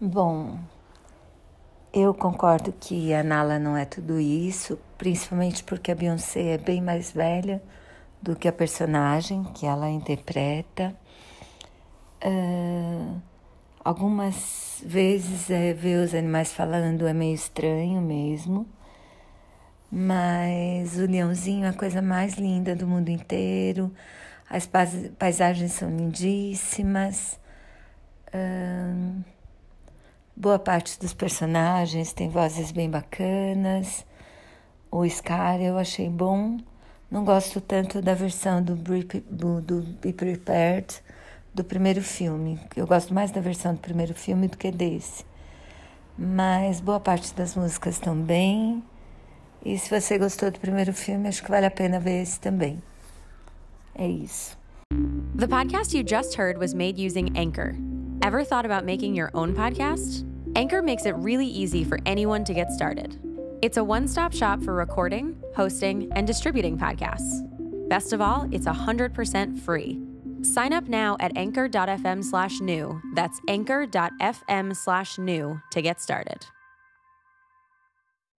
Bom, eu concordo que a Nala não é tudo isso, principalmente porque a Beyoncé é bem mais velha do que a personagem que ela interpreta. Algumas vezes ver os animais falando é meio estranho mesmo, mas o leãozinho é a coisa mais linda do mundo inteiro, as paisagens são lindíssimas. Boa parte dos personagens tem vozes bem bacanas. O Scar eu achei bom. Não gosto tanto da versão do Be Prepared do primeiro filme. Eu gosto mais da versão do primeiro filme do que desse. Mas boa parte das músicas estão bem. E se você gostou do primeiro filme, acho que vale a pena ver esse também. É isso. The podcast you just heard was made using Anchor. Ever thought about making your own podcast? Anchor makes it really easy for anyone to get started. It's a one-stop shop for recording, hosting, and distributing podcasts. Best of all, it's 100% free. Sign up now at anchor.fm/new. That's anchor.fm/new to get started.